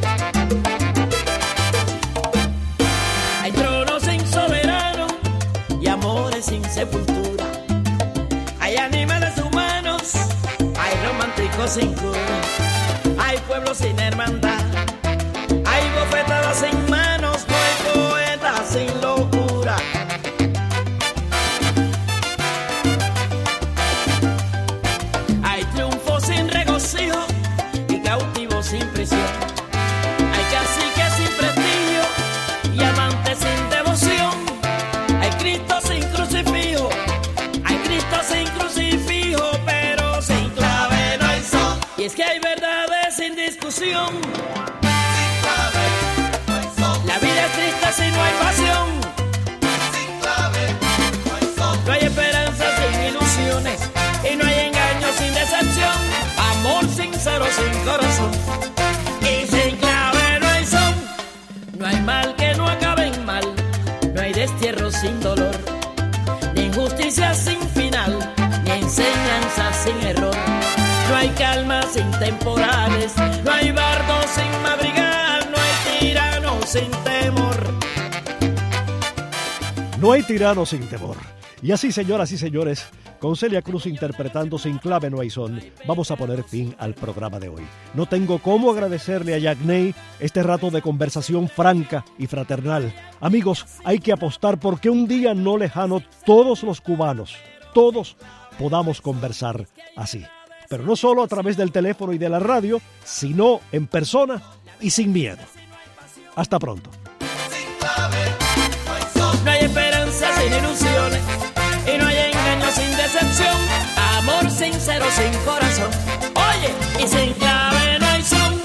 Hay tronos sin soberano y amores sin sepultura. Hay animales humanos, hay románticos sin cura. Hay pueblos sin hermandad, hay bofetadas sin manos, no hay poetas sin locura. Hay triunfo sin regocijo y cautivo sin prisión. Hay caciques sin prestigio y amantes sin devoción. Hay Cristo sin crucifijo, hay Cristo sin crucifijo, pero sin clave no hay son. Y es que hay verdades sin discusión. Sin clave no hay son. La vida es triste si no hay pasión. Sin clave no hay son. No hay esperanza sin ilusiones y no hay engaño sin decepción. Amor sincero sin corazón y sin clave no hay son. No hay mal que no acabe en mal, no hay destierro sin dolor, ni injusticia sin final, ni enseñanza sin error. No hay calma sin temporales, no hay bardo sin madrigal, no hay tirano sin temor. No hay tirano sin temor. Y así, señoras y señores, con Celia Cruz interpretando Sin clave no hay son, vamos a poner fin al programa de hoy. No tengo cómo agradecerle a Yagney este rato de conversación franca y fraternal. Amigos, hay que apostar porque un día no lejano todos los cubanos, todos podamos conversar así. Pero no solo a través del teléfono y de la radio, sino en persona y sin miedo. Hasta pronto. No hay esperanza sin ilusiones y no hay engaño sin decepción. Amor sincero sin corazón, oye, y sin clave no hay son.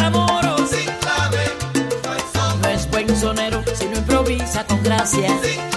Sin clave, no hay son. No es buen sonero si no improvisa con gracia.